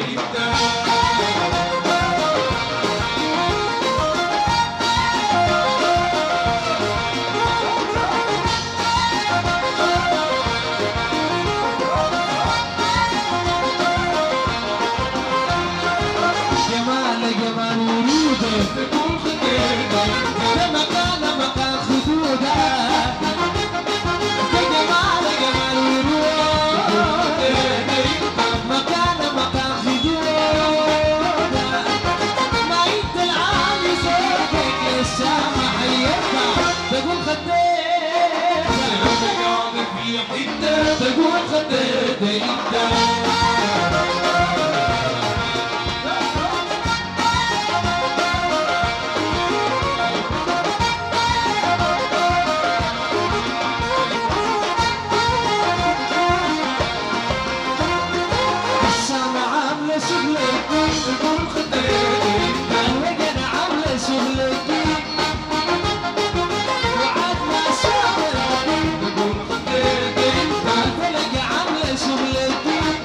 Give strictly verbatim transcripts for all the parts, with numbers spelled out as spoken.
تقول خديت انت السما عامله شغلك تقول خديت انت الوجن عامله شغلك وعاد ما صابرني تقول خديت انت الفلق عامله شغلك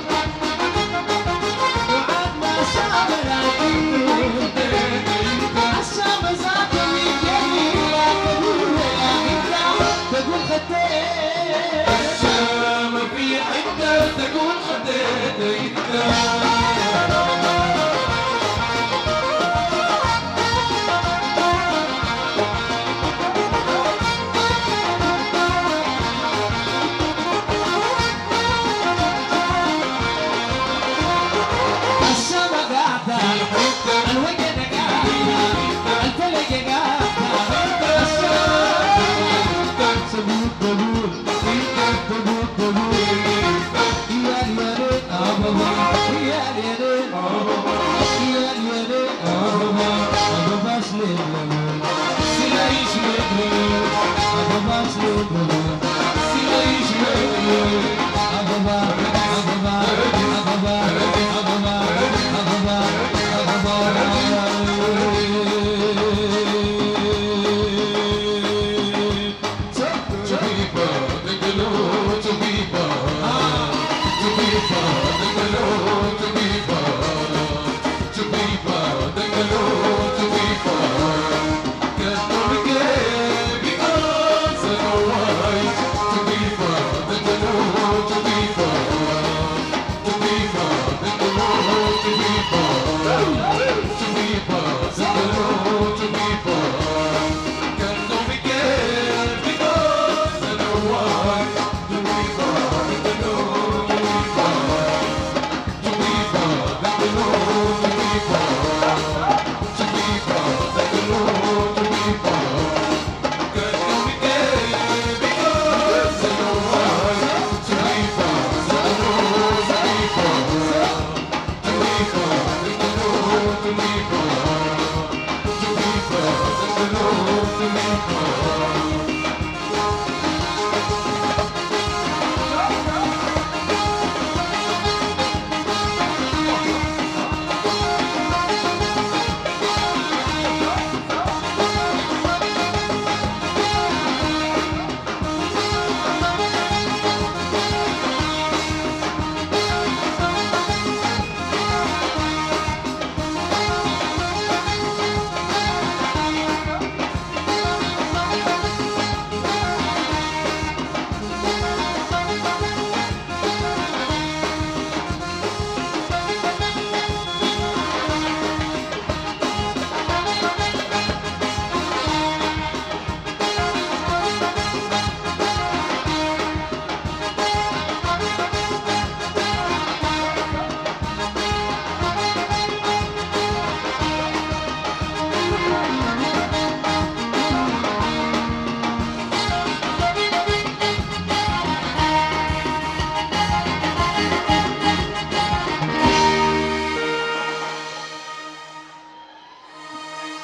وعاد ما صابرني تقول خديت انت السما ذاك الجميله تقول يا انت تقول خديت السما في حته تقول خديت انت الوجن قاعدة الفلق قاعدة السما تقول تقول تقول تقول يا اليرين أبابا يا اليرين أبابا يا اليرين أبابا أبابا سليم لمن سلايش مدرون أبابا سليم لمن سلايش مدرون أبابا أبابا أبابا أبابا أبابا To be